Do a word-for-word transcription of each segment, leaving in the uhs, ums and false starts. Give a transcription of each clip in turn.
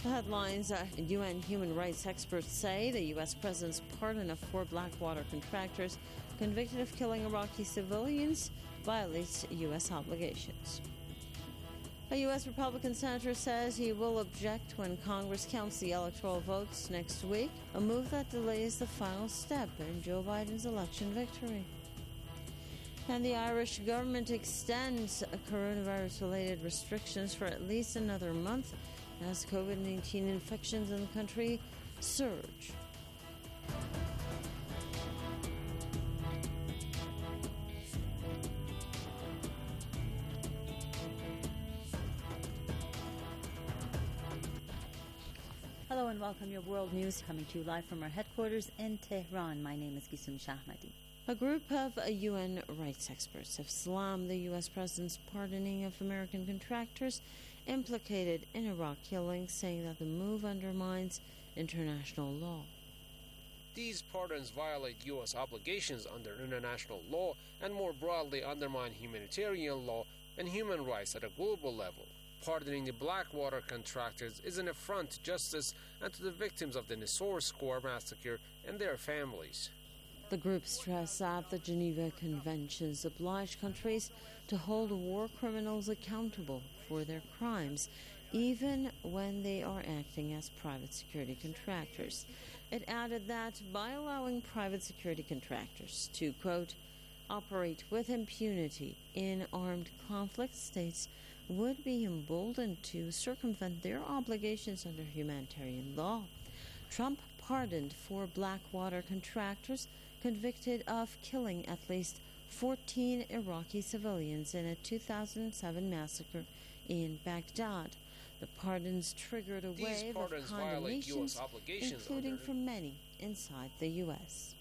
The headlines, uh, U N human rights experts say the U S president's pardon of four Blackwater contractors convicted of killing Iraqi civilians violates U S obligations. A U S Republican senator says he will object when Congress counts the electoral votes next week, a move that delays the final step in Joe Biden's election victory. And the Irish government extends coronavirus-related restrictions for at least another month as COVID nineteen infections in the country surge. Hello and welcome. Your world news coming to you live from our headquarters in Tehran. My name is Gisum Shahmadi. A group of U N rights experts have slammed the U S president's pardoning of American contractors implicated in Iraq killings, saying that the move undermines international law. These pardons violate U S obligations under international law and more broadly undermine humanitarian law and human rights at a global level. Pardoning the Blackwater contractors is an affront to justice and to the victims of the Nisour Square massacre and their families. The group stressed that the Geneva Conventions oblige countries to hold war criminals accountable for their crimes, even when they are acting as private security contractors. It added that by allowing private security contractors to, quote, operate with impunity in armed conflict, states would be emboldened to circumvent their obligations under humanitarian law. Trump pardoned four Blackwater contractors convicted of killing at least fourteen Iraqi civilians in a two thousand seven massacre in Baghdad. The pardons triggered a These wave of condemnations, including under... from many inside the U S.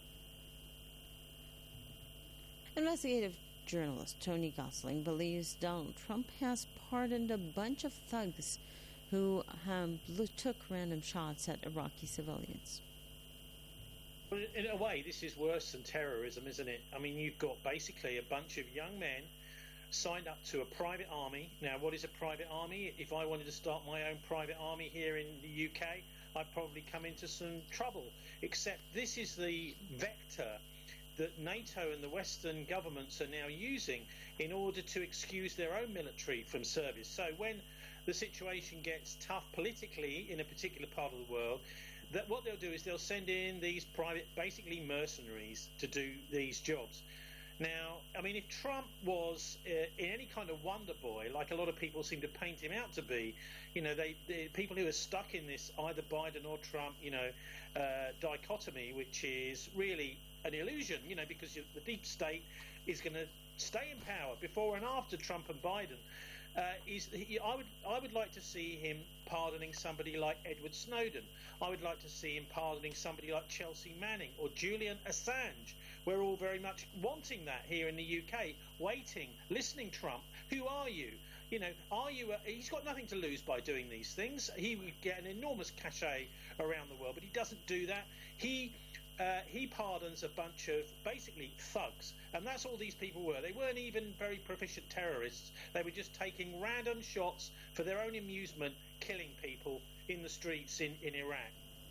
Investigative journalist Tony Gosling believes Donald Trump has pardoned a bunch of thugs who um, took random shots at Iraqi civilians. Well, in a way, this is worse than terrorism, isn't it? I mean, you've got basically a bunch of young men signed up to a private army. Now, what is a private army? If I wanted to start my own private army here in the U K, I'd probably come into some trouble. Except this is the vector that NATO and the Western governments are now using in order to excuse their own military from service. So when the situation gets tough politically in a particular part of the world, that what they'll do is they'll send in these private, basically mercenaries, to do these jobs. Now, I mean, if Trump was uh, in any kind of wonder boy, like a lot of people seem to paint him out to be, you know, they, the people who are stuck in this either Biden or Trump, you know, uh, dichotomy, which is really an illusion, you know, because the deep state is going to stay in power before and after Trump and Biden. Uh, is he, I would I would like to see him pardoning somebody like Edward Snowden. I would like to see him pardoning somebody like Chelsea Manning or Julian Assange. We're all very much wanting that here in the U K, waiting, listening. Trump, who are you? You know, are you? A, he's got nothing to lose by doing these things. He would get an enormous cachet around the world, but he doesn't do that. He. Uh, he pardons a bunch of basically thugs, and that's all these people were. They weren't even very proficient terrorists. They were just taking random shots for their own amusement, killing people in the streets in, in Iraq.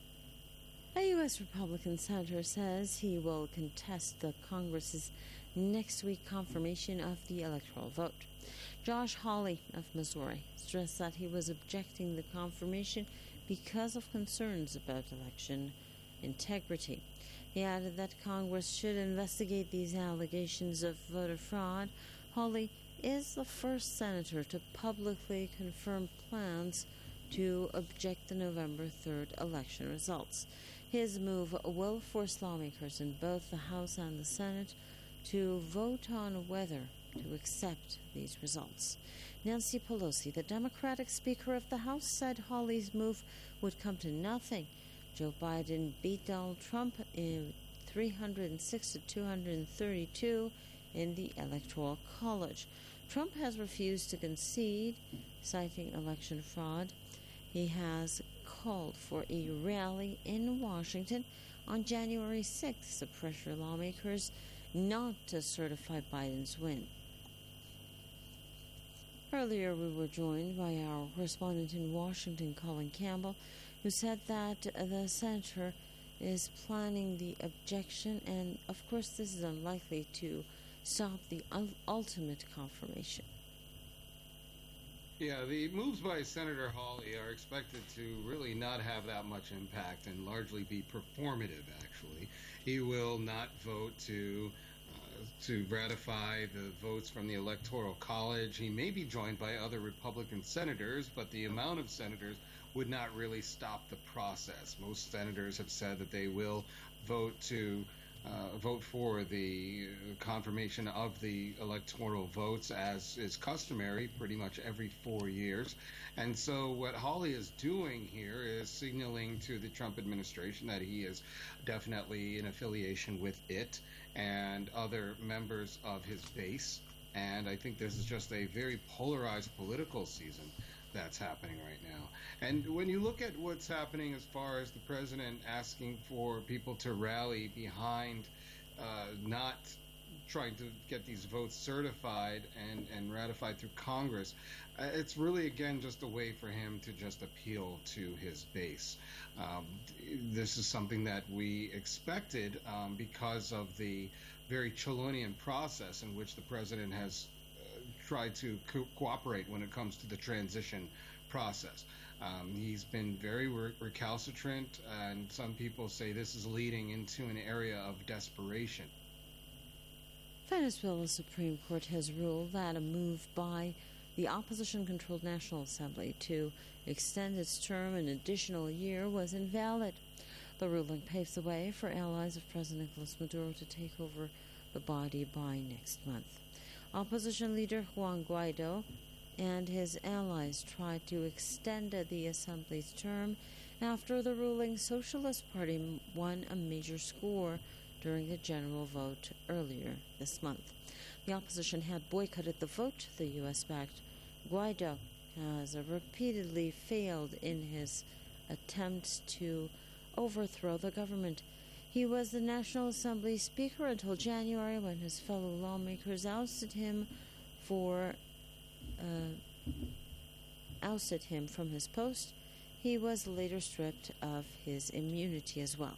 A U S Republican senator says he will contest the Congress's next week confirmation of the electoral vote. Josh Hawley of Missouri stressed that he was objecting the confirmation because of concerns about election integrity. He added that Congress should investigate these allegations of voter fraud. Hawley is the first senator to publicly confirm plans to object the November third election results. His move will force lawmakers in both the House and the Senate to vote on whether to accept these results. Nancy Pelosi, the Democratic Speaker of the House, said Hawley's move would come to nothing. Joe Biden beat Donald Trump in three hundred six to two hundred thirty-two in the Electoral College. Trump has refused to concede, citing election fraud. He has called for a rally in Washington on January sixth to pressure lawmakers not to certify Biden's win. Earlier, we were joined by our correspondent in Washington, Colin Campbell, who said that the senator is planning the objection, and of course, this is unlikely to stop the un- ultimate confirmation. Yeah, the moves by Senator Hawley are expected to really not have that much impact and largely be performative, actually. He will not vote to uh, to ratify the votes from the Electoral College. He may be joined by other Republican senators, but the amount of senators would not really stop the process. Most senators have said that they will vote to Uh, vote for the confirmation of the electoral votes, as is customary pretty much every four years. And so what Hawley is doing here is signaling to the Trump administration that he is definitely in affiliation with it and other members of his base. And I think this is just a very polarized political season that's happening right now. And when you look at what's happening as far as the president asking for people to rally behind uh, not trying to get these votes certified and, and ratified through Congress, uh, it's really, again, just a way for him to just appeal to his base. Um, this is something that we expected um, because of the very Cholonian process in which the president has try to co- cooperate when it comes to the transition process. Um, he's been very re- recalcitrant, and some people say this is leading into an area of desperation. Venezuela's Supreme Court has ruled that a move by the opposition-controlled National Assembly to extend its term an additional year was invalid. The ruling paves the way for allies of President Nicolas Maduro to take over the body by next month. Opposition leader Juan Guaido and his allies tried to extend the Assembly's term after the ruling Socialist Party won a major score during the general vote earlier this month. The opposition had boycotted the vote. The U S-backed Guaido has repeatedly failed in his attempts to overthrow the government. He was the National Assembly Speaker until January, when his fellow lawmakers ousted him for uh, ousted him from his post. He was later stripped of his immunity as well.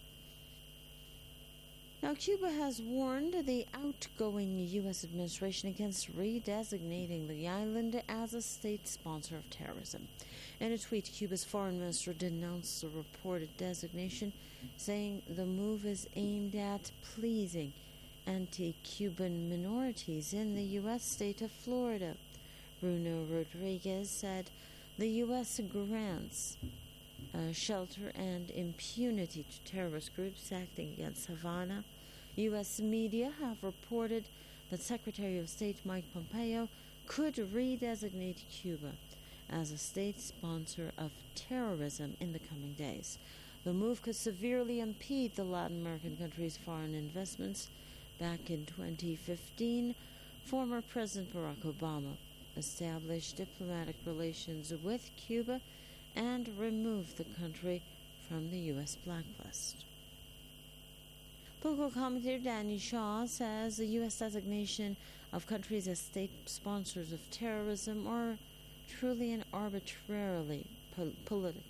Now, Cuba has warned the outgoing U S administration against redesignating the island as a state sponsor of terrorism. In a tweet, Cuba's foreign minister denounced the reported designation, saying the move is aimed at pleasing anti-Cuban minorities in the U S state of Florida. Bruno Rodriguez said the U S grants uh, shelter and impunity to terrorist groups acting against Havana. U S media have reported that Secretary of State Mike Pompeo could redesignate Cuba as a state sponsor of terrorism in the coming days. The move could severely impede the Latin American country's foreign investments. Back in twenty fifteen, former President Barack Obama established diplomatic relations with Cuba and removed the country from the U S blacklist. Political commentator Danny Shaw says the U S designation of countries as state sponsors of terrorism are truly and arbitrarily po- political.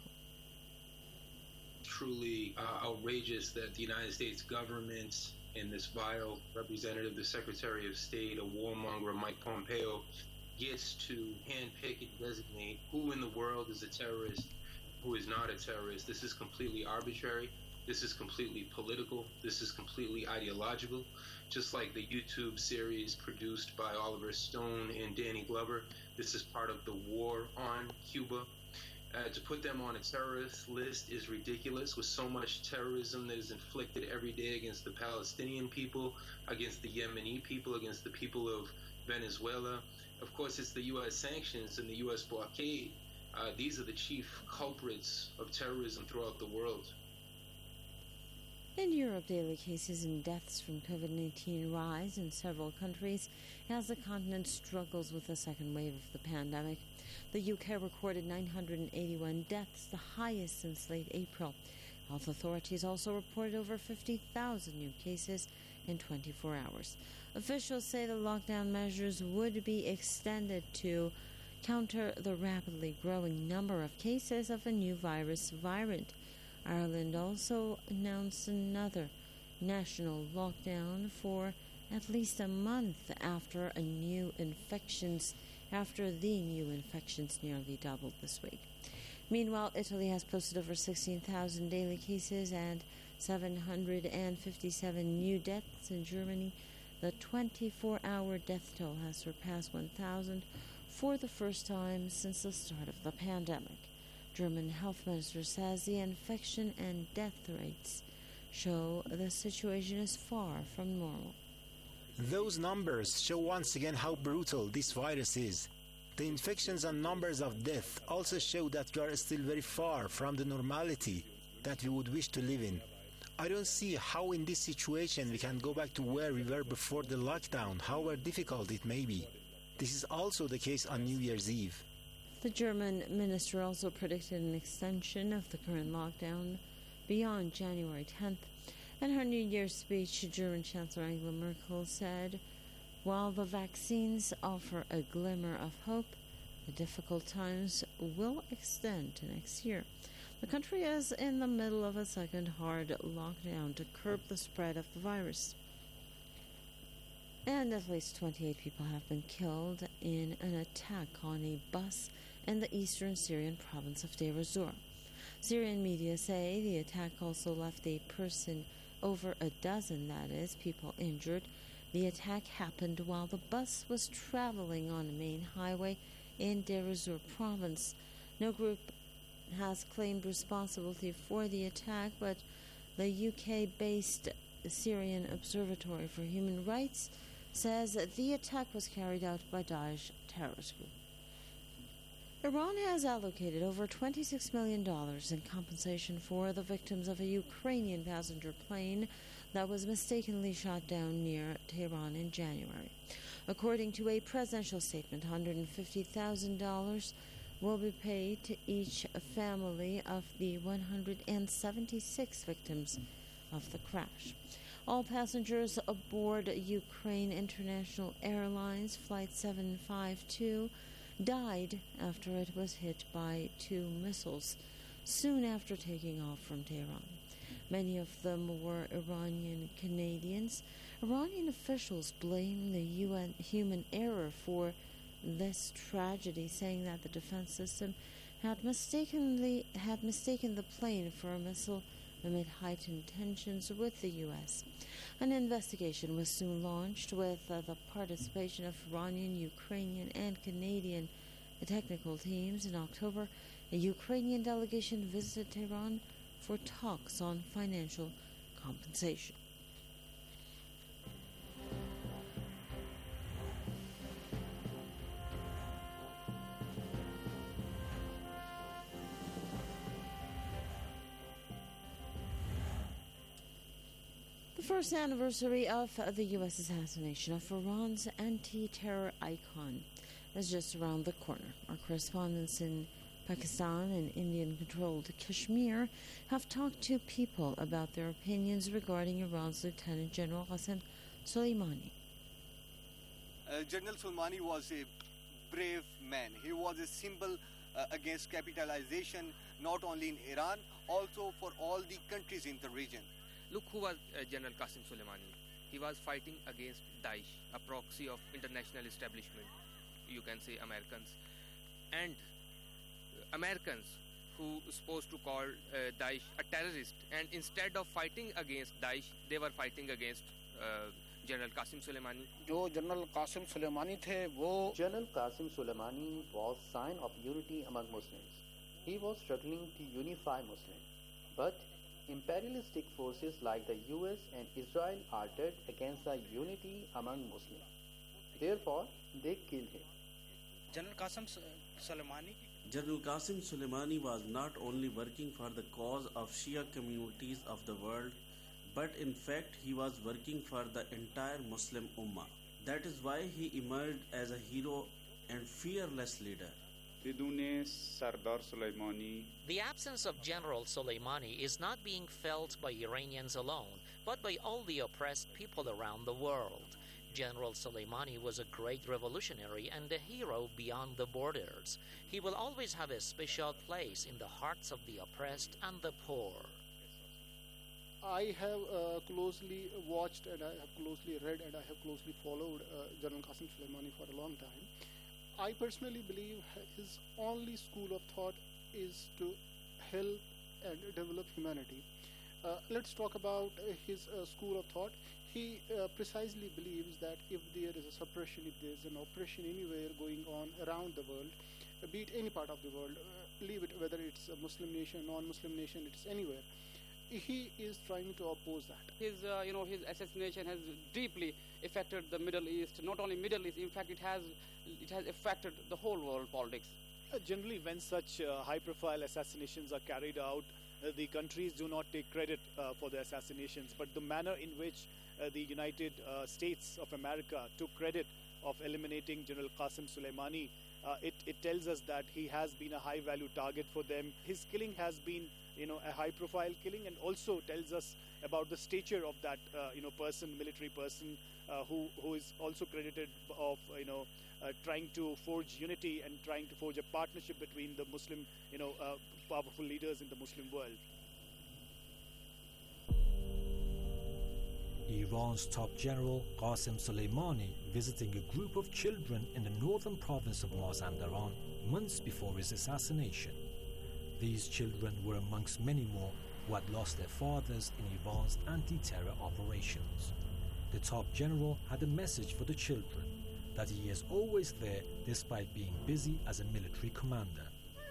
Truly uh, outrageous that the United States government and this vile representative, the Secretary of State, a warmonger, Mike Pompeo, gets to handpick and designate who in the world is a terrorist, who is not a terrorist. This is completely arbitrary. This is completely political. This is completely ideological. Just like the YouTube series produced by Oliver Stone and Danny Glover, this is part of the war on Cuba. Uh, to put them on a terrorist list is ridiculous, with so much terrorism that is inflicted every day against the Palestinian people, against the Yemeni people, against the people of Venezuela. Of course, it's the U S sanctions and the U S blockade. Uh, these are the chief culprits of terrorism throughout the world. In Europe, daily cases and deaths from COVID nineteen rise in several countries as the continent struggles with the second wave of the pandemic. The U K recorded nine hundred eighty-one deaths, the highest since late April. Health authorities also reported over fifty thousand new cases in twenty-four hours. Officials say the lockdown measures would be extended to counter the rapidly growing number of cases of a new virus variant. Ireland also announced another national lockdown for at least a month after a new infections after the new infections nearly doubled this week. Meanwhile, Italy has posted over sixteen thousand daily cases and seven hundred fifty-seven new deaths. In Germany, the twenty-four hour death toll has surpassed one thousand for the first time since the start of the pandemic. German health minister says the infection and death rates show the situation is far from normal. Those numbers show once again how brutal this virus is. The infections and numbers of death also show that we are still very far from the normality that we would wish to live in. I don't see how in this situation we can go back to where we were before the lockdown, however difficult it may be. This is also the case on New Year's Eve. The German minister also predicted an extension of the current lockdown beyond January tenth. In her New Year's speech, German Chancellor Angela Merkel said, "While the vaccines offer a glimmer of hope, the difficult times will extend to next year." The country is in the middle of a second hard lockdown to curb the spread of the virus. And at least twenty-eight people have been killed in an attack on a bus in the eastern Syrian province of Deir ez-Zor. Syrian media say the attack also left a person, over a dozen, that is, people injured. The attack happened while the bus was traveling on a main highway in Deir ez-Zor province. No group has claimed responsibility for the attack, but the U K-based Syrian Observatory for Human Rights says that the attack was carried out by Daesh terrorist group. Iran has allocated over twenty-six million dollars in compensation for the victims of a Ukrainian passenger plane that was mistakenly shot down near Tehran in January. According to a presidential statement, one hundred fifty thousand dollars will be paid to each family of the one hundred seventy-six victims of the crash. All passengers aboard Ukraine International Airlines Flight seven five two died after it was hit by two missiles soon after taking off from Tehran. Many of them were Iranian Canadians. Iranian officials blame the U N human error for this tragedy, saying that the defense system had mistakenly had mistaken the plane for a missile amid heightened tensions with the U S. An investigation was soon launched with uh, the participation of Iranian, Ukrainian, and Canadian technical teams. In October, a Ukrainian delegation visited Tehran for talks on financial compensation. The first anniversary of the U S assassination of Iran's anti-terror icon is just around the corner. Our correspondents in Pakistan and Indian-controlled Kashmir have talked to people about their opinions regarding Iran's Lieutenant General Qasem Soleimani. Uh, General Soleimani was a brave man. He was a symbol uh, against capitalization, not only in Iran, also for all the countries in the region. Look who was uh, General Qasem Soleimani. He was fighting against Daesh, a proxy of international establishment, you can say Americans. And uh, Americans who were supposed to call uh, Daesh a terrorist, and instead of fighting against Daesh, they were fighting against uh, General Qasem Soleimani. जो general Qasem Soleimani थे वो General Qasem Soleimani was sign of unity among Muslims. He was struggling to unify Muslims, but imperialistic forces like the U S and Israel are dead against the unity among Muslims. Therefore, they killed him. General Qasem Soleimani General Qasem Soleimani was not only working for the cause of Shia communities of the world, but in fact he was working for the entire Muslim Ummah. That is why he emerged as a hero and fearless leader. The absence of General Soleimani is not being felt by Iranians alone, but by all the oppressed people around the world. General Soleimani was a great revolutionary and a hero beyond the borders. He will always have a special place in the hearts of the oppressed and the poor. I have uh, closely watched and I have closely read and I have closely followed uh, General Qasem Soleimani for a long time. I personally believe his only school of thought is to help and develop humanity. Uh, let's talk about uh, his uh, school of thought. He uh, precisely believes that if there is a suppression, if there is an oppression anywhere going on around the world, uh, be it any part of the world, uh, leave it whether it's a Muslim nation, non-Muslim nation, it's anywhere, he is trying to oppose that. His, uh, you know, his assassination has deeply affected the Middle East. Not only Middle East, in fact, it has it has affected the whole world politics. Uh, generally, when such uh, high-profile assassinations are carried out, uh, the countries do not take credit uh, for the assassinations, but the manner in which uh, the United uh, States of America took credit of eliminating General Qasem Soleimani, uh, it, it tells us that he has been a high-value target for them. His killing has been, you know, a high-profile killing, and also tells us about the stature of that, uh, you know, person, military person, uh, who who is also credited of, you know, uh, trying to forge unity and trying to forge a partnership between the Muslim, you know, uh, powerful leaders in the Muslim world. Iran's top general Qasem Soleimani visiting a group of children in the northern province of Mazandaran months before his assassination. These children were amongst many more who had lost their fathers in Iran's anti-terror operations. The top general had a message for the children, that he is always there despite being busy as a military commander.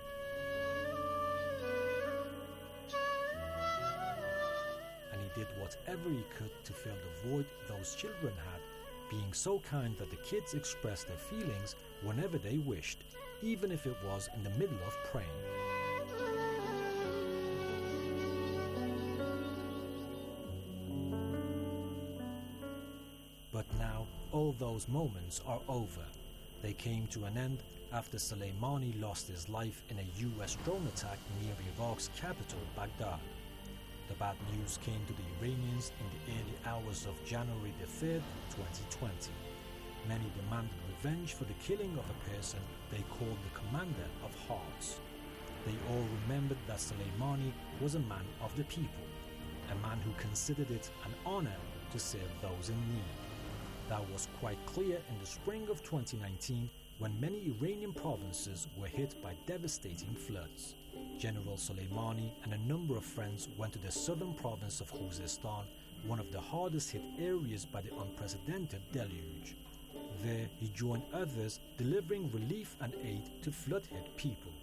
And he did whatever he could to fill the void those children had, being so kind that the kids expressed their feelings whenever they wished, even if it was in the middle of praying. But now all those moments are over. They came to an end after Soleimani lost his life in a U S drone attack near Iraq's capital, Baghdad. The bad news came to the Iranians in the early hours of January the third, twenty twenty. Many demanded revenge for the killing of a person they called the Commander of Hearts. They all remembered that Soleimani was a man of the people, a man who considered it an honor to serve those in need. That was quite clear in the spring of twenty nineteen, when many Iranian provinces were hit by devastating floods. General Soleimani and a number of friends went to the southern province of Khuzestan, one of the hardest hit areas by the unprecedented deluge. There he joined others delivering relief and aid to flood-hit people.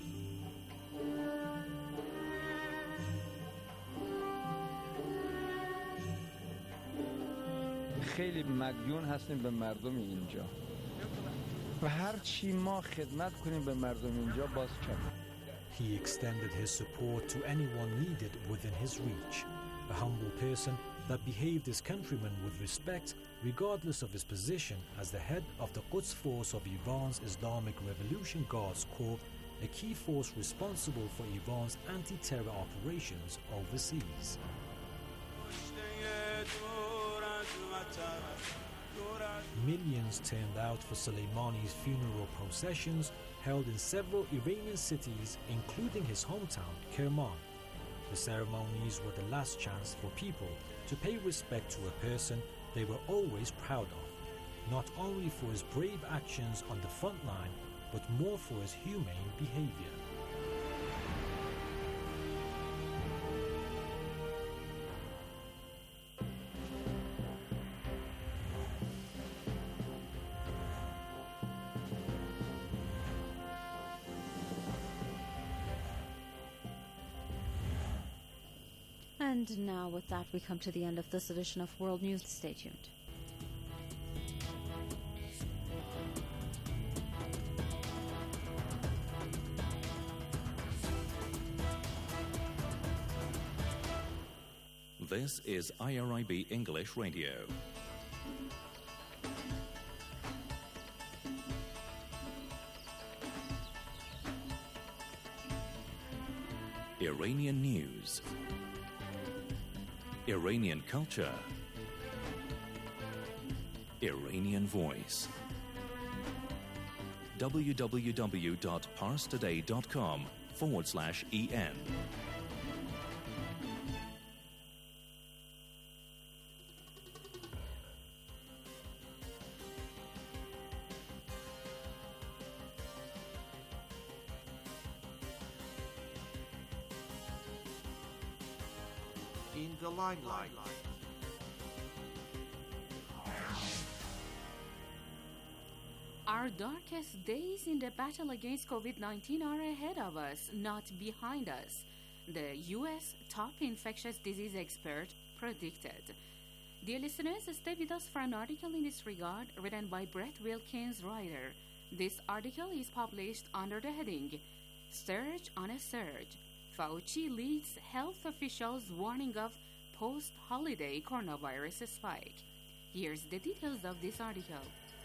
خیلی مدیون هستیم به مردم اینجا و هر چی ما خدمت کنیم به مردم اینجا باز کم. He extended his support to anyone needed within his reach, a humble person that behaved his countrymen with respect regardless of his position as the head of the Quds force of Iran's Islamic Revolution Guards Corps, a key force responsible for Iran's anti-terror operations overseas. Millions turned out for Soleimani's funeral processions held in several Iranian cities, including his hometown, Kerman. The ceremonies were the last chance for people to pay respect to a person they were always proud of, not only for his brave actions on the front line, but more for his humane behavior. And now with that we come to the end of this edition of World News. Stay tuned. This is I R I B English Radio. Iranian news. Iranian culture. Iranian voice. www.parstoday.com forward slash EN. In the limelight. Our darkest days in the battle against COVID nineteen are ahead of us, not behind us, the U S top infectious disease expert predicted. Dear listeners, stay with us for an article in this regard written by Brett Wilkins Ryder. This article is published under the heading, Surge on a Surge. Fauci leads health officials warning of post-holiday coronavirus spike. Here's the details of this article.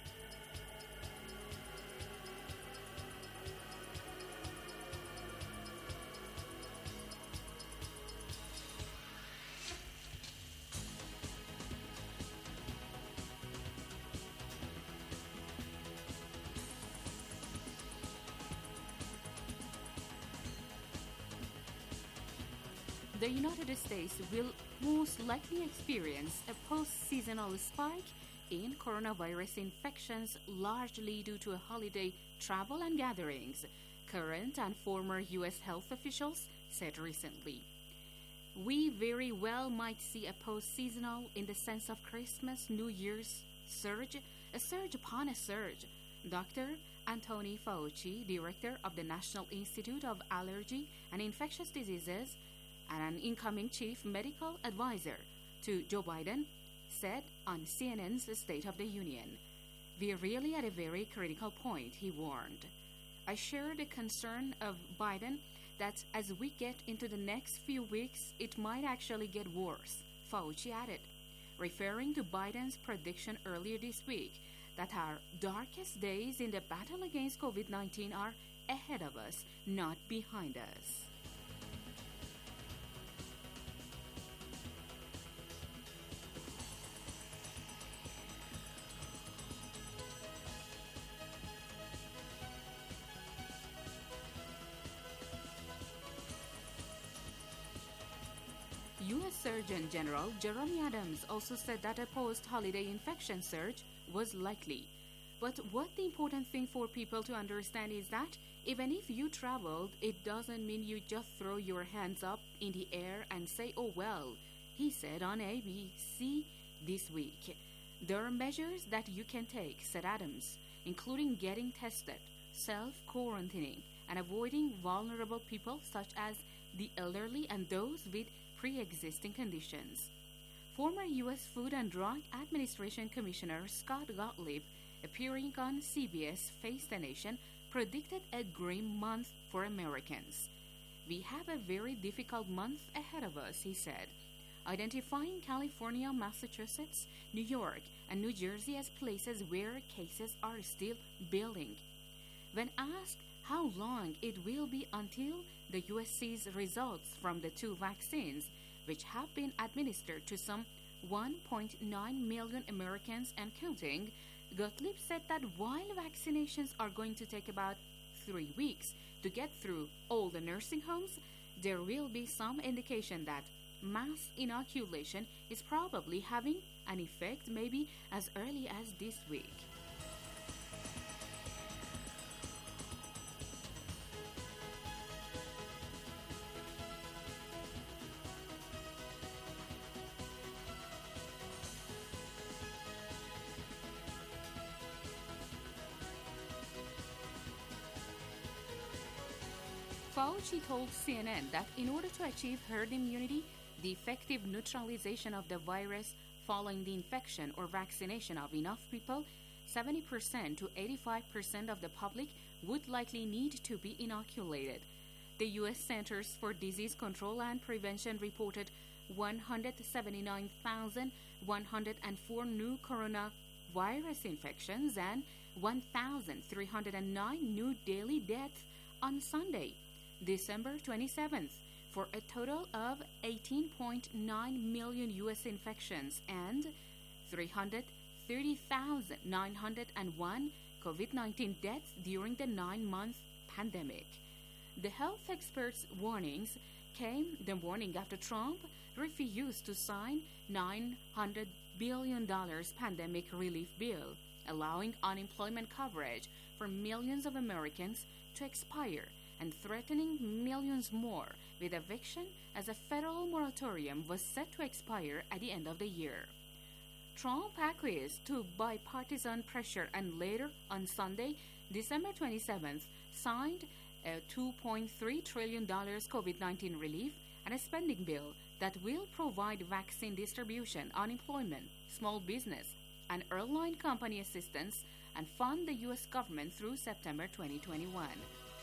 The United States will most likely experience a post-seasonal spike in coronavirus infections, largely due to holiday travel and gatherings, current and former U S health officials said recently. We very well might see a post-seasonal, in the sense of Christmas, New Year's surge, a surge upon a surge. Doctor Anthony Fauci, director of the National Institute of Allergy and Infectious Diseases, and an incoming chief medical advisor to Joe Biden, said on C N N's State of the Union. "We're really at a very critical point," he warned. "I share the concern of Biden that as we get into the next few weeks, it might actually get worse," Fauci added, referring to Biden's prediction earlier this week that our darkest days in the battle against COVID nineteen are ahead of us, not behind us. U S Surgeon General Jeremy Adams also said that a post-holiday infection surge was likely. But what the important thing for people to understand is that even if you traveled, it doesn't mean you just throw your hands up in the air and say, "Oh well," he said on A B C this week. "There are measures that you can take," said Adams, including getting tested, self-quarantining, and avoiding vulnerable people such as the elderly and those with pre-existing conditions. Former U S Food and Drug Administration Commissioner Scott Gottlieb, appearing on C B S Face the Nation, predicted a grim month for Americans. "We have a very difficult month ahead of us," he said, identifying California, Massachusetts, New York, and New Jersey as places where cases are still building. When asked how long it will be until the U S sees results from the two vaccines, which have been administered to some one point nine million Americans and counting, Gottlieb said that while vaccinations are going to take about three weeks to get through all the nursing homes, there will be some indication that mass inoculation is probably having an effect maybe as early as this week. Fauci told C N N that in order to achieve herd immunity, the effective neutralization of the virus following the infection or vaccination of enough people, seventy percent to eighty-five percent of the public would likely need to be inoculated. The U S Centers for Disease Control and Prevention reported one hundred seventy-nine thousand one hundred four new coronavirus infections and one thousand three hundred nine new daily deaths on Sunday, December twenty-seventh, for a total of eighteen point nine million U S infections and three hundred thirty thousand nine hundred one COVID nineteen deaths during the nine-month pandemic. The health experts' warnings came the morning after Trump refused to sign nine hundred billion dollars pandemic relief bill, allowing unemployment coverage for millions of Americans to expire and threatening millions more with eviction as a federal moratorium was set to expire at the end of the year. Trump acquiesced to bipartisan pressure and later on Sunday, December twenty-seventh, signed a two point three trillion dollars COVID nineteen relief and a spending bill that will provide vaccine distribution, unemployment, small business, and airline company assistance and fund the U S government through September twenty twenty-one.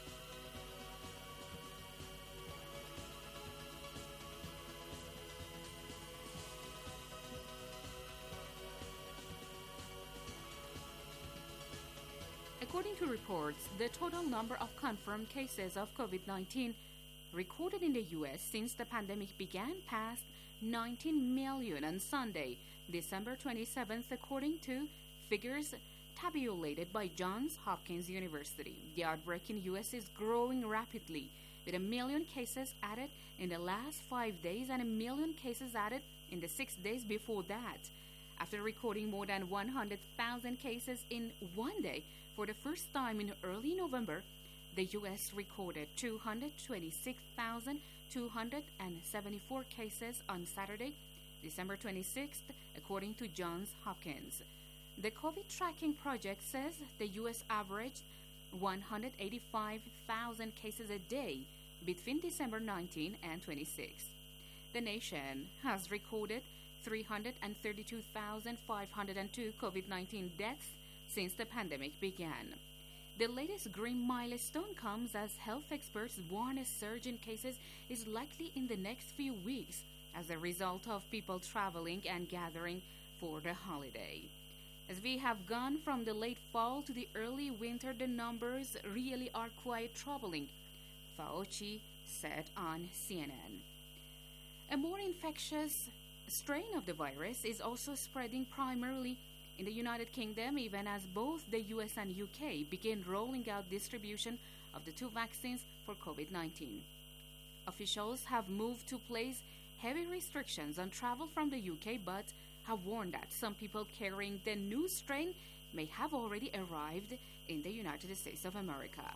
According to reports, the total number of confirmed cases of COVID nineteen recorded in the U S since the pandemic began passed nineteen million on Sunday, December twenty-seventh, according to figures tabulated by Johns Hopkins University. The outbreak in the U S is growing rapidly, with a million cases added in the last five days and a million cases added in the six days before that. After recording more than one hundred thousand cases in one day for the first time in early November, the U S recorded two hundred twenty-six thousand two hundred seventy-four cases on Saturday, December twenty-sixth, according to Johns Hopkins. The COVID tracking project says the U S averaged one hundred eighty-five thousand cases a day between December nineteenth and twenty-sixth. The nation has recorded three hundred thirty-two thousand five hundred two COVID nineteen deaths since the pandemic began. The latest grim milestone comes as health experts warn a surge in cases is likely in the next few weeks as a result of people traveling and gathering for the holiday. As we have gone from the late fall to the early winter, the numbers really are quite troubling, Fauci said on C N N. A more infectious strain of the virus is also spreading primarily in the United Kingdom, even as both the U S and U K begin rolling out distribution of the two vaccines for COVID nineteen. Officials have moved to place heavy restrictions on travel from the U K, but have warned that some people carrying the new strain may have already arrived in the United States of America.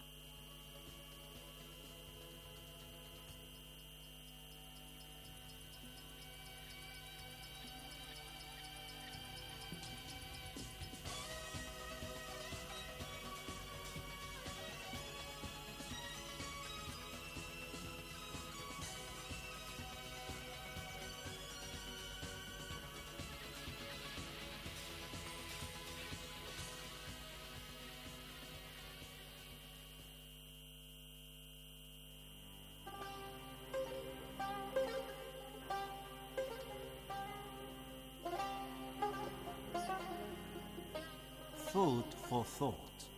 Food for thought.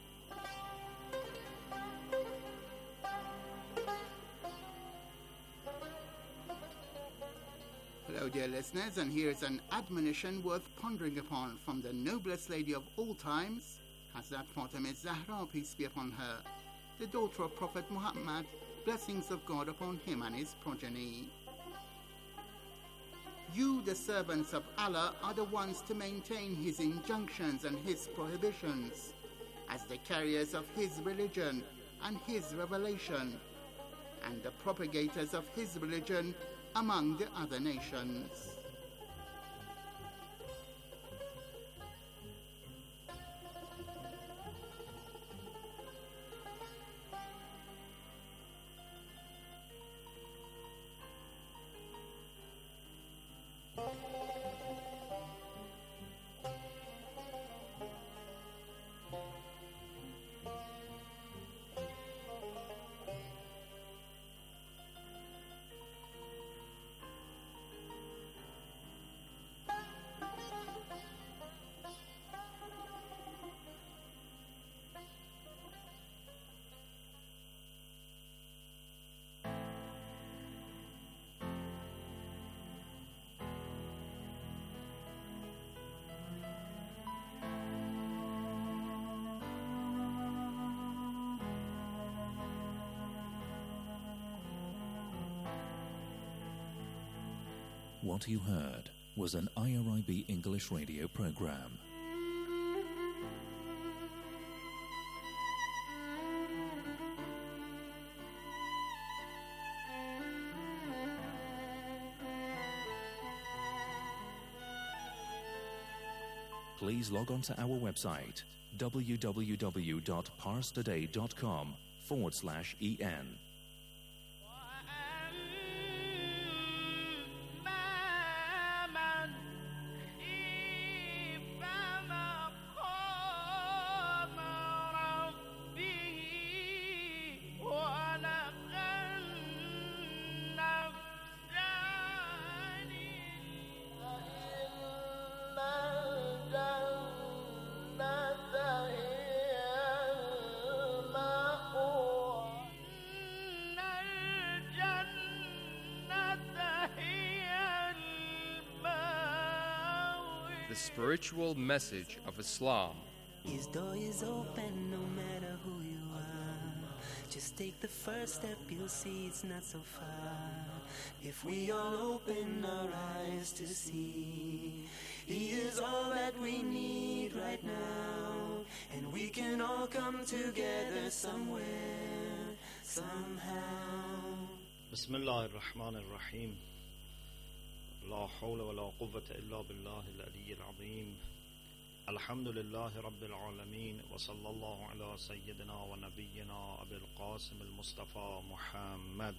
Hello, dear listeners, and here's an admonition worth pondering upon from the noblest lady of all times, Hazrat Fatima Zahra, peace be upon her, the daughter of Prophet Muhammad, blessings of God upon him and his progeny. You, the servants of Allah, are the ones to maintain his injunctions and his prohibitions, as the carriers of his religion and his revelation, and the propagators of his religion among the other nations. What you heard was an I R I B English radio program. Please log on to our website www.parstoday.com forward slash en. The spiritual message of Islam. His door is open no matter who you are. Just take the first step, you'll see it's not so far. If we all open our eyes to see, He is all that we need right now. And we can all come together somewhere, somehow. Bismillah ar-Rahman ar-Rahim. لا حول ولا قوة إلا بالله العلي العظيم. الحمد لله رب العالمين وصلى الله على سيدنا ونبينا أبي القاسم المصطفى محمد.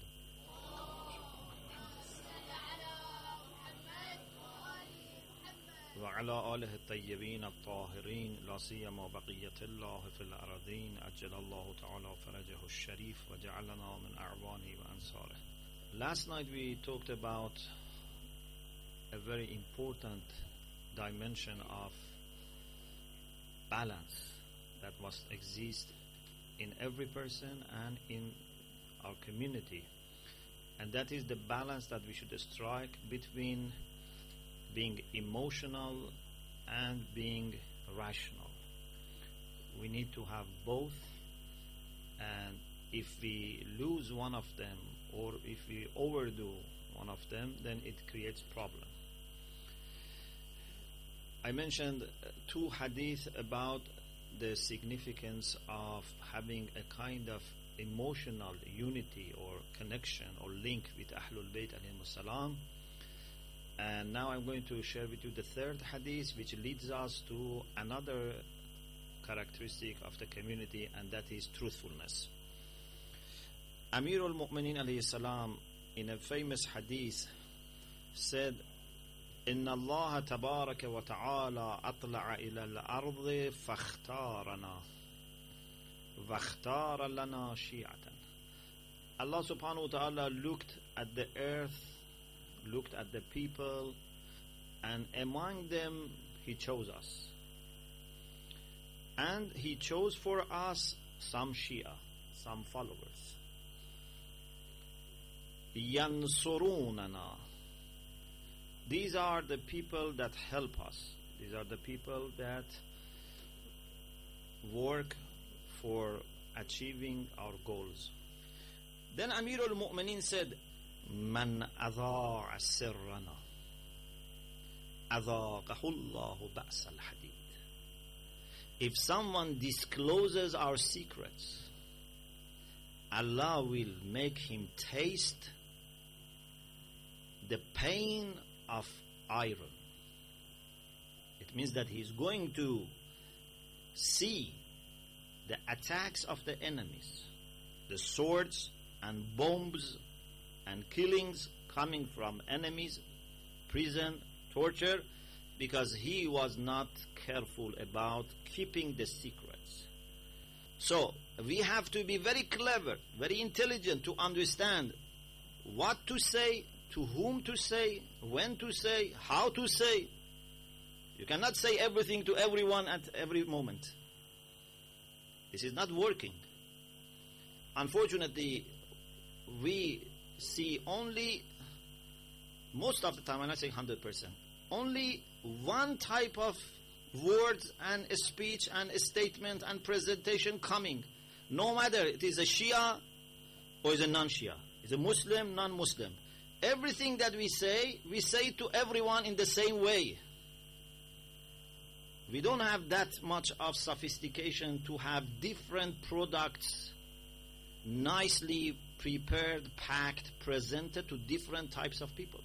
وعلى آله الطيبين الطاهرين لا سيما بقية الله في الأرضين أجل الله تعالى فرجه الشريف وجعلنا من أعوانه وأنصاره. Last night we talked about a very important dimension of balance that must exist in every person and in our community, and that is the balance that we should strike between being emotional and being rational. We need to have both, and if we lose one of them or if we overdo one of them, then it creates problem. I mentioned two hadith about the significance of having a kind of emotional unity or connection or link with Ahlul Bayt alayhimus salam. And now I'm going to share with you the third hadith, which leads us to another characteristic of the community, and that is truthfulness. Amir al-Mu'minin alayhi salam, in a famous hadith, said, إن الله تبارك وتعالى أطلع إلى الأرض فاختارنا واختار لنا شيعة. Allah subhanahu wa ta'ala looked at the earth, looked at the people, and among them He chose us. And He chose for us some Shia, some followers. ينصروننا. These are the people that help us. These are the people that work for achieving our goals. Then Amir al-Mu'minin said, Man adha'a sirrana adhaqahu Allahu ba's al-hadid. If someone discloses our secrets, Allah will make him taste the pain of iron. It means that he is going to see the attacks of the enemies, the swords and bombs and killings coming from enemies, prison, torture, because he was not careful about keeping the secrets. So we have to be very clever, very intelligent to understand what to say, to whom to say, when to say, how to say. You cannot say everything to everyone at every moment. This is not working. Unfortunately, we see only, most of the time, I'm not saying one hundred percent, only one type of words and a speech and a statement and presentation coming. No matter it is a Shia or is a non-Shia. It's a Muslim, non-Muslim. everything that we say, we say to everyone in the same way. We don't have that much of sophistication to have different products nicely prepared, packed, presented to different types of people.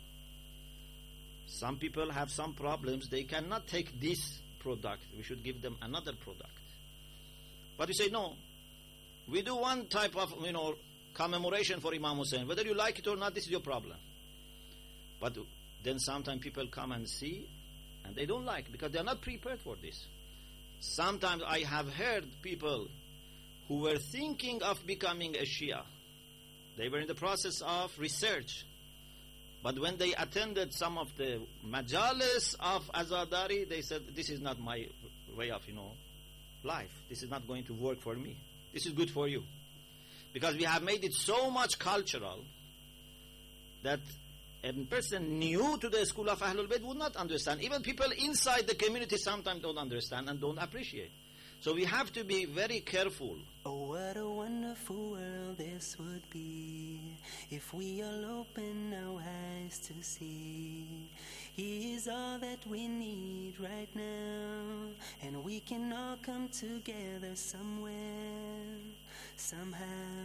Some people have some problems. They cannot take this product. We should give them another product. But we say, no. We do one type of, you know, commemoration for Imam Hussein. Whether you like it or not, this is your problem. But then sometimes people come and see, and they don't like, because they are not prepared for this. Sometimes I have heard people who were thinking of becoming a Shia. They were in the process of research. But when they attended some of the majalis of Azadari, they said, this is not my way of, you know, life. This is not going to work for me. This is good for you. Because we have made it so much cultural that a person new to the school of Ahlul Bayt would not understand. Even people inside the community sometimes don't understand and don't appreciate. So we have to be very careful. Oh, what a wonderful world this would be if we all open our eyes to see. He is all that we need right now, and we can all come together somewhere, somehow.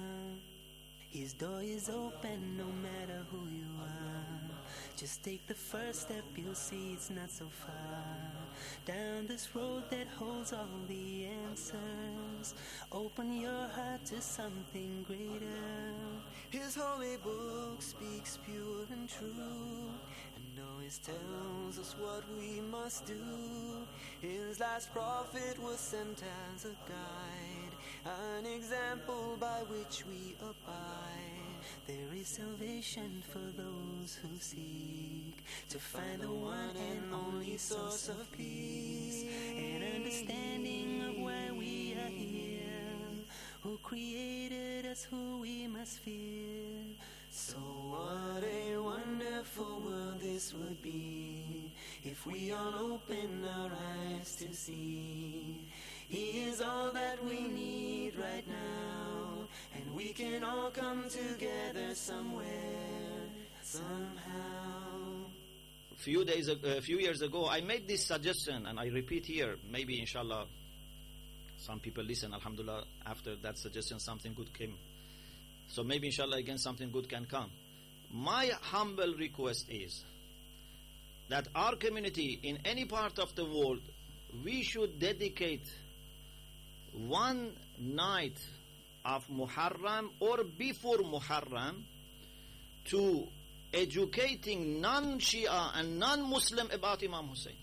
His door is open no matter who you are. Just take the first step, you'll see it's not so far. Down this road that holds all the answers. Open your heart to something greater. His holy book speaks pure and true, and always tells us what we must do. His last prophet was sent as a guide, an example by which we abide. There is salvation for those who seek to find the one and only source of peace, and understanding of why we are here, who created us, who we must fear. So what a wonderful world this would be if we all open our eyes to see. He is all that we need right now, and we can all come together somewhere, somehow. A few days, a few years ago, I made this suggestion, and I repeat here. Maybe, inshallah, some people listen. Alhamdulillah, after that suggestion, something good came. So maybe, inshallah, again, something good can come. My humble request is that our community, in any part of the world, we should dedicate one night of Muharram or before Muharram to educating non-Shia and non-Muslim about Imam Hussein.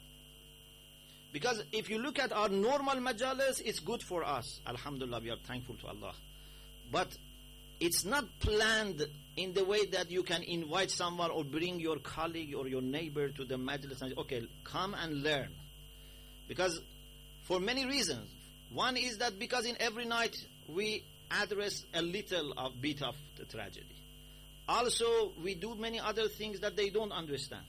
Because if you look at our normal majalis, it's good for us. Alhamdulillah, we are thankful to Allah. But it's not planned in the way that you can invite someone or bring your colleague or your neighbor to the majlis and say, okay, come and learn. Because for many reasons. One is that because in every night we address a little of bit of the tragedy. Also, we do many other things that they don't understand.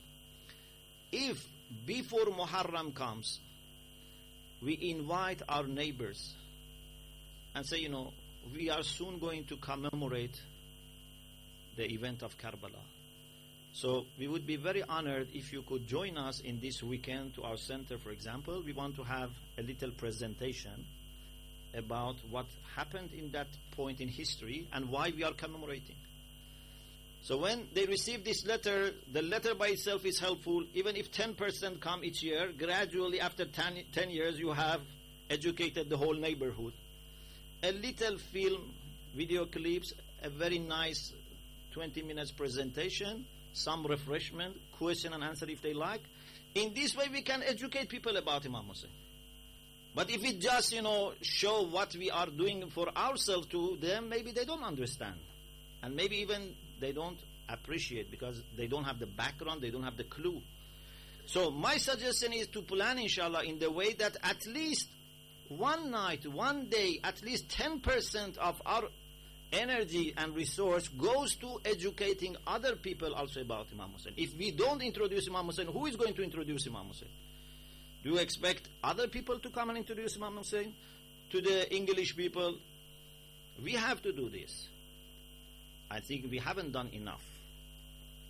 If before Muharram comes, we invite our neighbors and say, you know, we are soon going to commemorate the event of Karbala. So we would be very honored if you could join us in this weekend to our center, for example. We want to have a little presentation about what happened in that point in history and why we are commemorating. So when they receive this letter, the letter by itself is helpful. Even if ten percent come each year, gradually after ten, ten years you have educated the whole neighborhood. A little film, video clips, a very nice twenty minutes presentation, some refreshment, question and answer if they like. In this way we can educate people about Imam Hussein. But if we just, you know, show what we are doing for ourselves to them, maybe they don't understand. And maybe even they don't appreciate because they don't have the background, they don't have the clue. So my suggestion is to plan, inshallah, in the way that at least one night, one day, at least ten percent of our energy and resource goes to educating other people also about Imam Hussein. If we don't introduce Imam Hussein, who is going to introduce Imam Hussein? Do you expect other people to come and introduce Imam Hussein to the English people? We have to do this. I think we haven't done enough.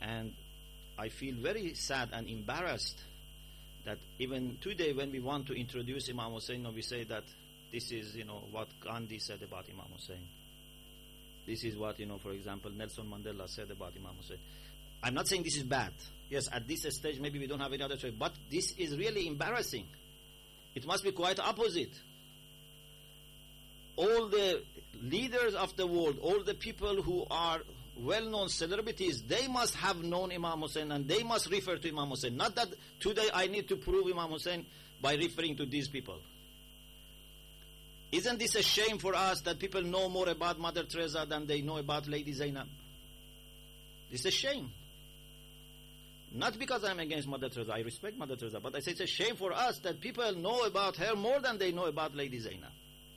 And I feel very sad and embarrassed that even today when we want to introduce Imam Hussein, we say that this is, you know, what Gandhi said about Imam Hussein. This is what, you know, for example, Nelson Mandela said about Imam Hussein. I'm not saying this is bad. Yes, at this stage maybe we don't have any other choice, but this is really embarrassing. It must be quite opposite. All the leaders of the world, all the people who are well-known celebrities, they must have known Imam Hussein and they must refer to Imam Hussein. Not that today I need to prove Imam Hussein by referring to these people. Isn't this a shame for us that people know more about Mother Teresa than they know about Lady Zainab? This is a shame. Not because I'm against Mother Teresa, I respect Mother Teresa, but I say it's a shame for us that people know about her more than they know about Lady Zainab.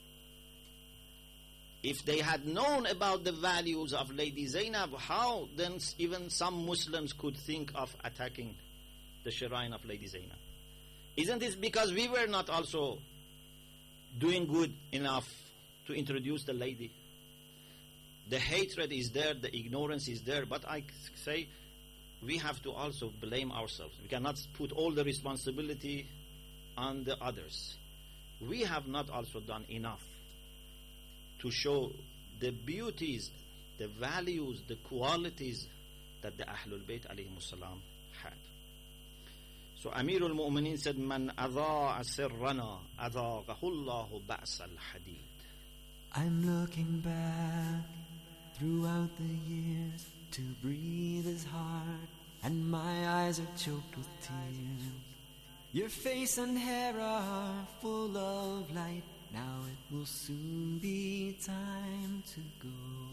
If they had known about the values of Lady Zainab, how then even some Muslims could think of attacking the shrine of Lady Zainab? Isn't this because we were not also doing good enough to introduce the lady? The hatred is there, the ignorance is there, but I say we have to also blame ourselves. We cannot put all the responsibility on the others. We have not also done enough to show the beauties, the values, the qualities that the Ahlul Bayt alayhimus salam had. So Amirul Mu'mineen said, Man adha'a sirrana adha'ahu Allahu ba'sa al-hadid. I'm looking back throughout the years to breathe is hard and my eyes are choked with tears. Your face and hair are full of light. Now it will soon be time to go.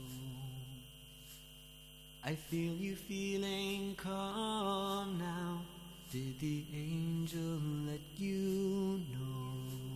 I feel you feeling calm now. Did the angel let you know?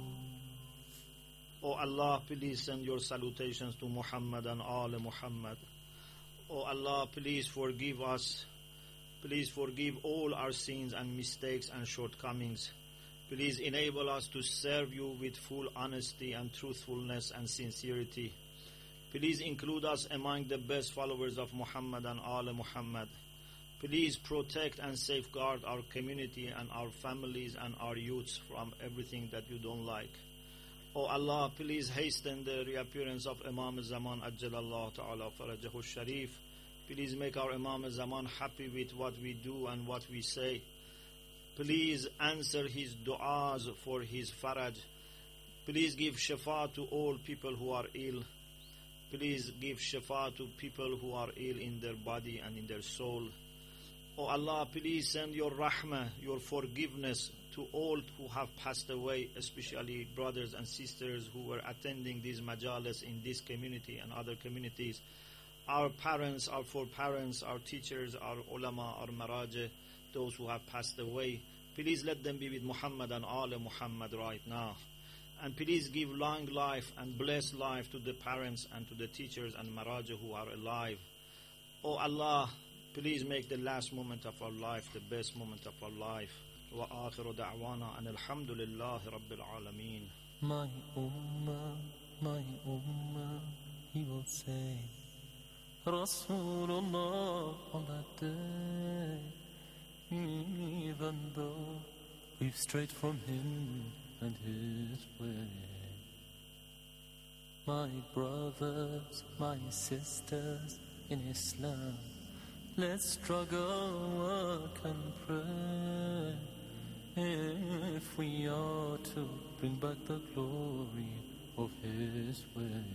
Oh Allah, please send your salutations to Muhammad and all Muhammad. Oh Allah, please forgive us. Please forgive all our sins and mistakes and shortcomings. Please enable us to serve you with full honesty and truthfulness and sincerity. Please include us among the best followers of Muhammad and all Muhammad. Please protect and safeguard our community and our families and our youths from everything that you don't like. Oh Allah, please hasten the reappearance of Imam Zaman Ajjalallahu Ta'ala Farajahu Sharif. Please make our Imam Zaman happy with what we do and what we say. Please answer his du'as for his faraj. Please give shafa to all people who are ill. Please give shafa to people who are ill in their body and in their soul. Oh Allah, please send your rahmah, your forgiveness to all who have passed away, especially brothers and sisters who were attending these majalis in this community and other communities. Our parents, our foreparents, our teachers, our ulama, our marajah, those who have passed away, please let them be with Muhammad and all Muhammad right now. And please give long life and blessed life to the parents and to the teachers and marajah who are alive. Oh Allah, please make the last moment of our life the best moment of our life. Wa akhiru da'wana and alhamdulillahi rabbil alameen. My ummah, my ummah, he will say, Rasulullah on that day. Even though we've strayed from him and his way. My brothers, my sisters in Islam, let's struggle, work and pray if we are to bring back the glory of his way.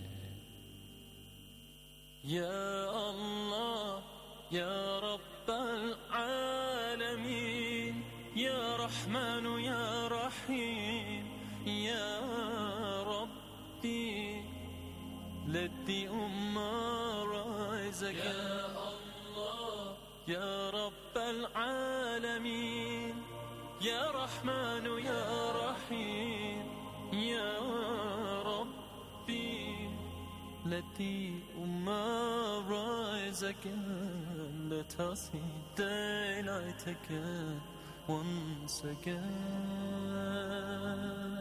Ya Allah, Ya Rabbal Alameen, Ya Rahman, Ya Rahim, Ya Rabbi, let the Ummah rise again. Ya Allah, Ya Rabbal Alameen, Ya Rahman, Ya Rahim, Ya Rabbi, let the Ummah rise again. Let us see daylight again, once again.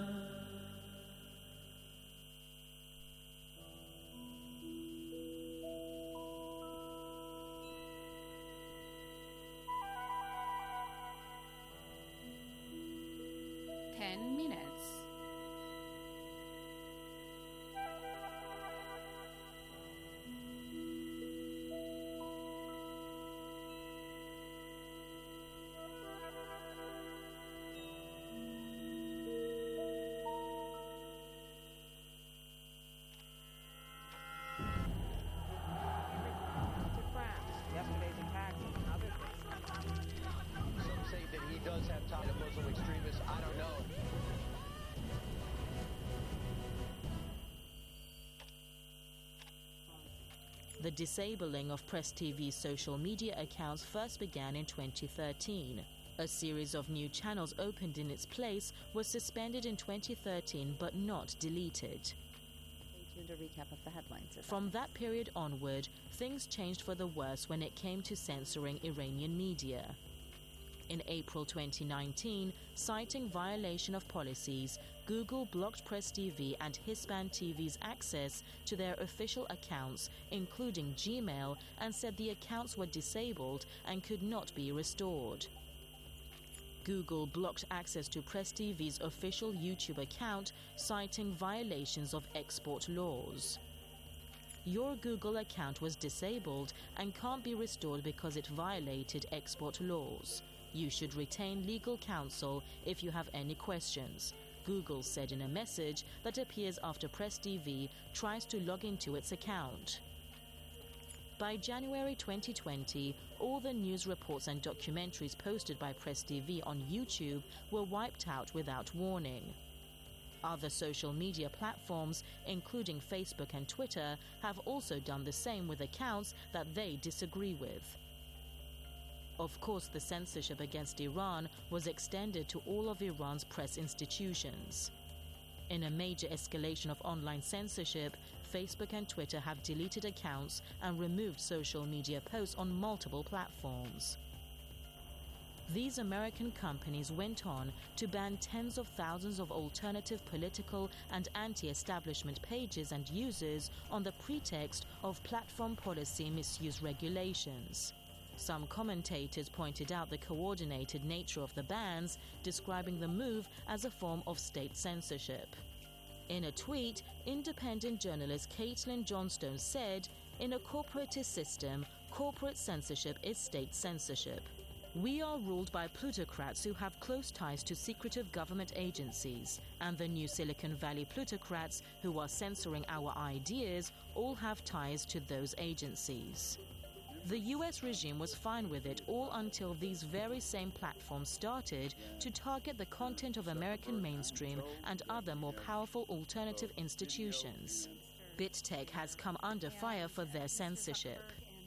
ten minutes. The disabling of Press T V's social media accounts first began in twenty thirteen. A series of new channels opened in its place was suspended in twenty thirteen but not deleted. A recap of the headlines. From that period onward, things changed for the worse when it came to censoring Iranian media. In April twenty nineteen, citing violation of policies, Google blocked Press T V and Hispan T V's access to their official accounts, including Gmail, and said the accounts were disabled and could not be restored. Google blocked access to Press T V's official YouTube account, citing violations of export laws. Your Google account was disabled and can't be restored because it violated export laws. You should retain legal counsel if you have any questions, Google said in a message that appears after Press T V tries to log into its account. By January twenty twenty, all the news reports and documentaries posted by Press T V on YouTube were wiped out without warning. Other social media platforms, including Facebook and Twitter, have also done the same with accounts that they disagree with. Of course, the censorship against Iran was extended to all of Iran's press institutions. In a major escalation of online censorship, Facebook and Twitter have deleted accounts and removed social media posts on multiple platforms. These American companies went on to ban tens of thousands of alternative political and anti-establishment pages and users on the pretext of platform policy misuse regulations. Some commentators pointed out the coordinated nature of the bans, describing the move as a form of state censorship. In a tweet, independent journalist Caitlin Johnstone said, "In a corporatist system, corporate censorship is state censorship. We are ruled by plutocrats who have close ties to secretive government agencies, and the new Silicon Valley plutocrats who are censoring our ideas all have ties to those agencies." The U S regime was fine with it all until these very same platforms started to target the content of American mainstream and other more powerful alternative institutions. BitTech has come under fire for their censorship.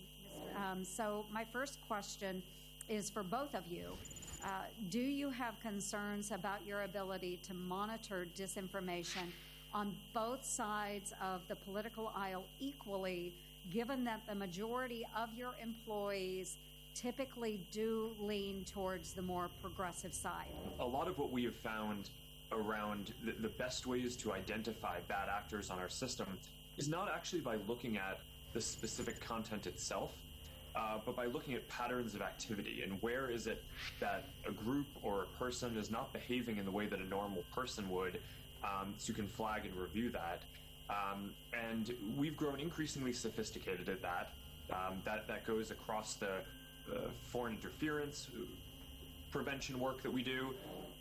Um, so my first question is for both of you. Uh, do you have concerns about your ability to monitor disinformation on both sides of the political aisle equally, given that the majority of your employees typically do lean towards the more progressive side? A lot of what we have found around the, the best ways to identify bad actors on our system is not actually by looking at the specific content itself, uh, but by looking at patterns of activity and where is it that a group or a person is not behaving in the way that a normal person would, um, so you can flag and review that. Um, and we've grown increasingly sophisticated at that. Um, that, that goes across the uh, foreign interference prevention work that we do.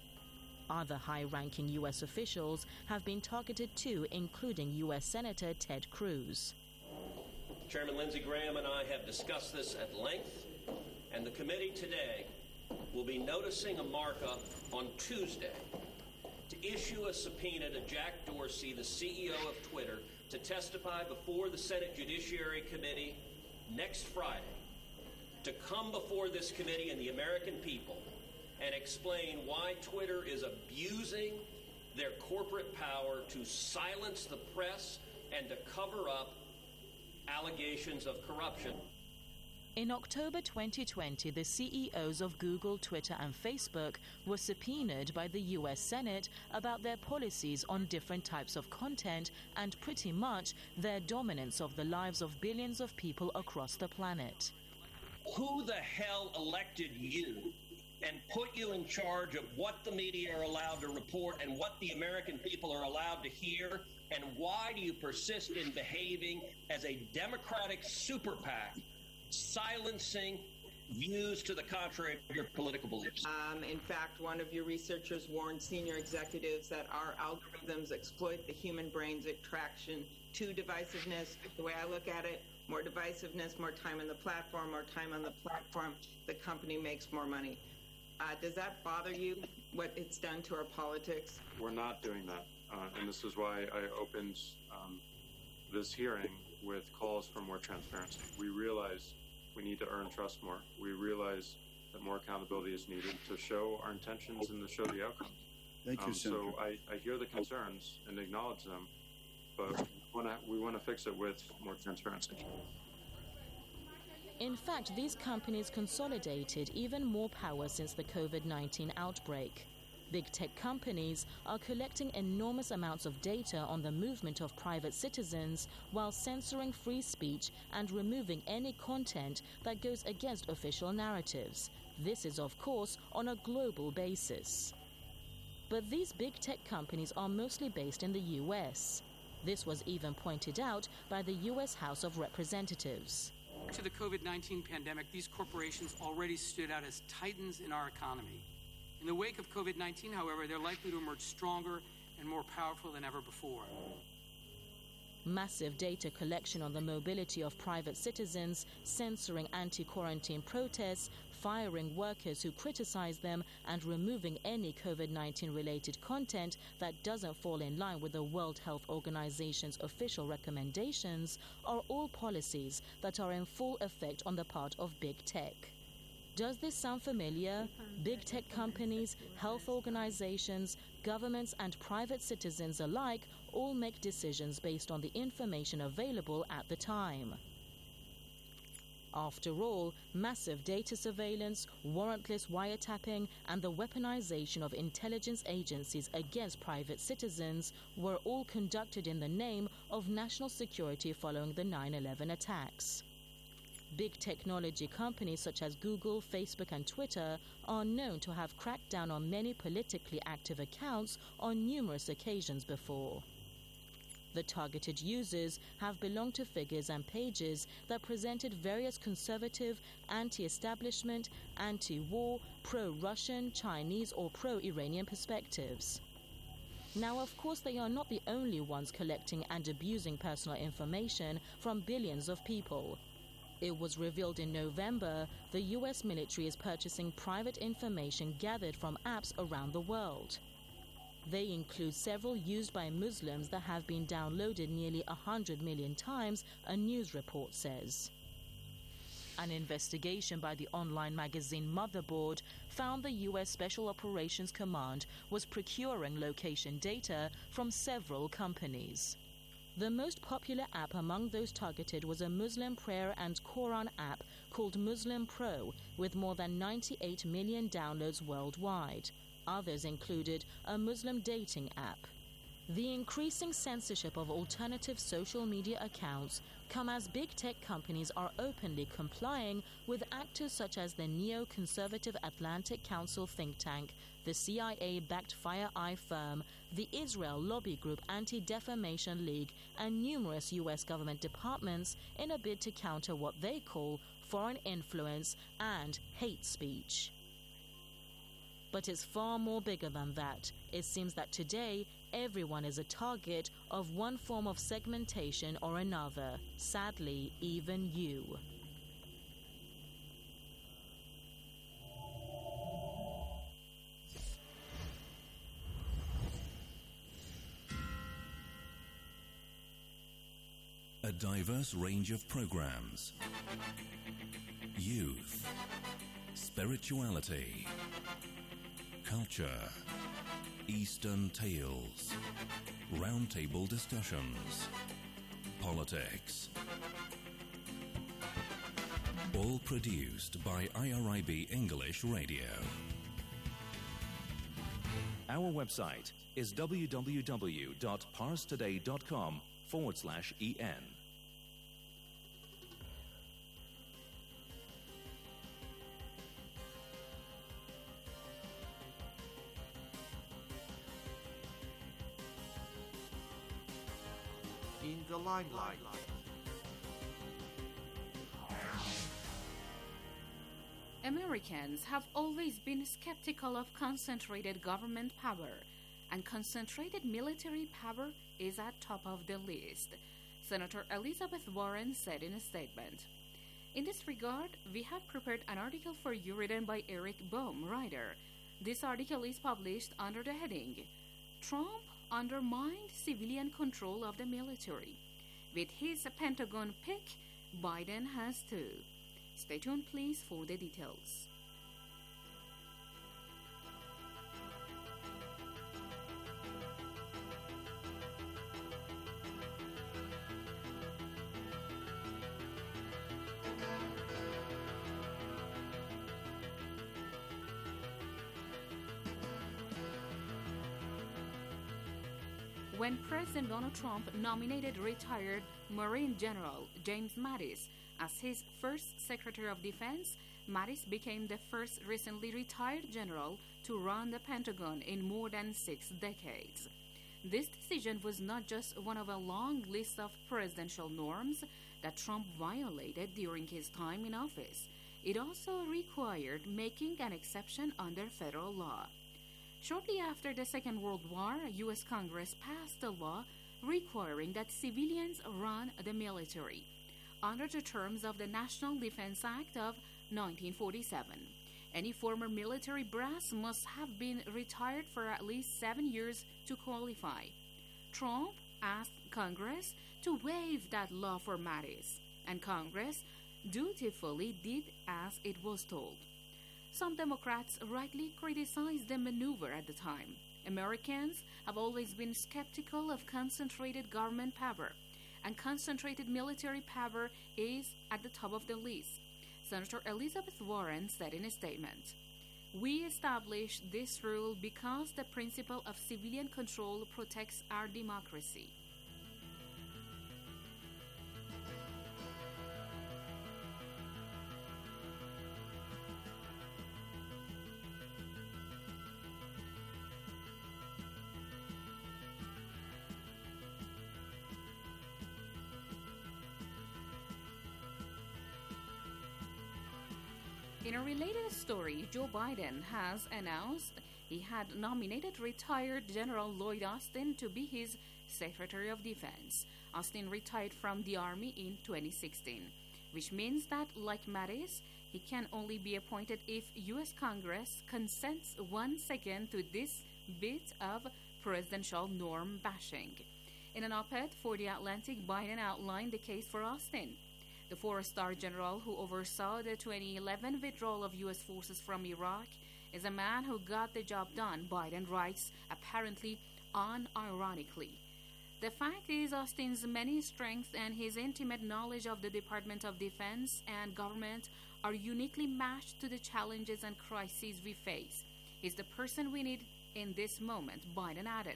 Other high-ranking U S officials have been targeted too, including U S Senator Ted Cruz. Chairman Lindsey Graham and I have discussed this at length, and the committee today will be noticing a markup on Tuesday to issue a subpoena to Jack Dorsey, the C E O of Twitter, to testify before the Senate Judiciary Committee next Friday, to come before this committee and the American people and explain why Twitter is abusing their corporate power to silence the press and to cover up allegations of corruption. In October twenty twenty, the C E Os of Google, Twitter, and Facebook were subpoenaed by the U S Senate about their policies on different types of content and pretty much their dominance of the lives of billions of people across the planet. Who the hell elected you and put you in charge of what the media are allowed to report and what the American people are allowed to hear? And why do you persist in behaving as a Democratic super PAC, silencing views to the contrary of your political beliefs? Um, in fact, one of your researchers warned senior executives that our algorithms exploit the human brain's attraction to divisiveness. The way I look at it, more divisiveness, more time on the platform, more time on the platform, the company makes more money. Uh, does that bother you, what it's done to our politics? We're not doing that. Uh, and this is why I opened um, this hearing with calls for more transparency. We realize we need to earn trust more. We realize that more accountability is needed to show our intentions and to show the outcomes. Thank you, um, Senator. So I, I hear the concerns and acknowledge them, but we want to we want to fix it with more transparency. In fact, these companies consolidated even more power since the COVID nineteen outbreak. Big tech companies are collecting enormous amounts of data on the movement of private citizens while censoring free speech and removing any content that goes against official narratives. This is, of course, on a global basis. But these big tech companies are mostly based in the U S. This was even pointed out by the U S House of Representatives. To the COVID nineteen pandemic, these corporations already stood out as titans in our economy. In the wake of COVID nineteen, however, they're likely to emerge stronger and more powerful than ever before. Massive data collection on the mobility of private citizens, censoring anti-quarantine protests, firing workers who criticize them, and removing any COVID nineteen related content that doesn't fall in line with the World Health Organization's official recommendations are all policies that are in full effect on the part of big tech. Does this sound familiar? Big tech companies, health organizations, governments, and private citizens alike all make decisions based on the information available at the time. After all, massive data surveillance, warrantless wiretapping, and the weaponization of intelligence agencies against private citizens were all conducted in the name of national security following the nine eleven attacks. Big technology companies such as Google, Facebook, and Twitter are known to have cracked down on many politically active accounts on numerous occasions before. The targeted users have belonged to figures and pages that presented various conservative, anti-establishment, anti-war, pro-Russian, Chinese, or pro-Iranian perspectives. Now, of course, they are not the only ones collecting and abusing personal information from billions of people. It was revealed in November the U S military is purchasing private information gathered from apps around the world. They include several used by Muslims that have been downloaded nearly one hundred million times, a news report says. An investigation by the online magazine Motherboard found the U S Special Operations Command was procuring location data from several companies. The most popular app among those targeted was a Muslim prayer and Quran app called Muslim Pro, with more than ninety-eight million downloads worldwide. Others included a Muslim dating app. The increasing censorship of alternative social media accounts come as big tech companies are openly complying with actors such as the neo-conservative Atlantic Council think tank, the C I A-backed FireEye firm, the Israel lobby group Anti-Defamation League, and numerous U S government departments in a bid to counter what they call foreign influence and hate speech. But it's far more bigger than that. It seems that today, everyone is a target of one form of segmentation or another. Sadly, even you. A diverse range of programs. Youth. Spirituality. Culture. Eastern Tales. Roundtable discussions. Politics. All produced by I R I B English Radio. Our website is www.parstoday.com forward slash en. the limelight. Americans have always been skeptical of concentrated government power, and concentrated military power is at top of the list, Senator Elizabeth Warren said in a statement. In this regard, we have prepared an article for you written by Eric Bohm, writer. This article is published under the heading, Trump Undermined Civilian Control of the Military. With his Pentagon pick, Biden has too. Stay tuned, please, for the details. When President Donald Trump nominated retired Marine General James Mattis as his first Secretary of Defense, Mattis became the first recently retired general to run the Pentagon in more than six decades. This decision was not just one of a long list of presidential norms that Trump violated during his time in office. It also required making an exception under federal law. Shortly after the Second World War, U S Congress passed a law requiring that civilians run the military under the terms of the National Defense Act of nineteen forty-seven. Any former military brass must have been retired for at least seven years to qualify. Trump asked Congress to waive that law for Mattis, and Congress dutifully did as it was told. Some Democrats rightly criticized the maneuver at the time. Americans have always been skeptical of concentrated government power, and concentrated military power is at the top of the list, Senator Elizabeth Warren said in a statement. We established this rule because the principle of civilian control protects our democracy. In a related story, Joe Biden has announced he had nominated retired General Lloyd Austin to be his Secretary of Defense. Austin retired from the Army in twenty sixteen, which means that, like Mattis, he can only be appointed if U S Congress consents once again to this bit of presidential norm bashing. In an op-ed for The Atlantic, Biden outlined the case for Austin. The four-star general who oversaw the twenty eleven withdrawal of U S forces from Iraq is a man who got the job done, Biden writes, apparently unironically. The fact is, Austin's many strengths and his intimate knowledge of the Department of Defense and government are uniquely matched to the challenges and crises we face. He's the person we need in this moment, Biden added.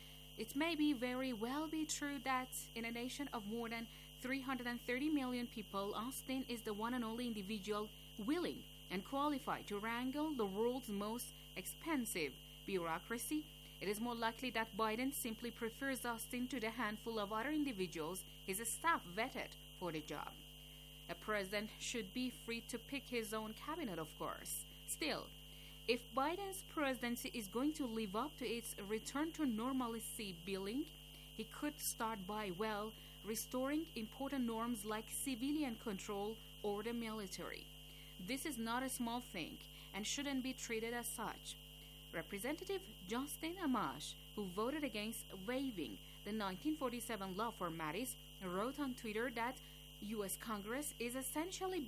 It may be very well be true that in a nation of more than three hundred thirty million people, Austin is the one and only individual willing and qualified to wrangle the world's most expensive bureaucracy. It is more likely that Biden simply prefers Austin to the handful of other individuals his staff vetted for the job. A president should be free to pick his own cabinet, of course. Still, if Biden's presidency is going to live up to its return to normalcy billing, he could start by, well, restoring important norms like civilian control or the military. This is not a small thing and shouldn't be treated as such. Representative Justin Amash, who voted against waiving the nineteen forty-seven law for Mattis, wrote on Twitter that U S Congress is essentially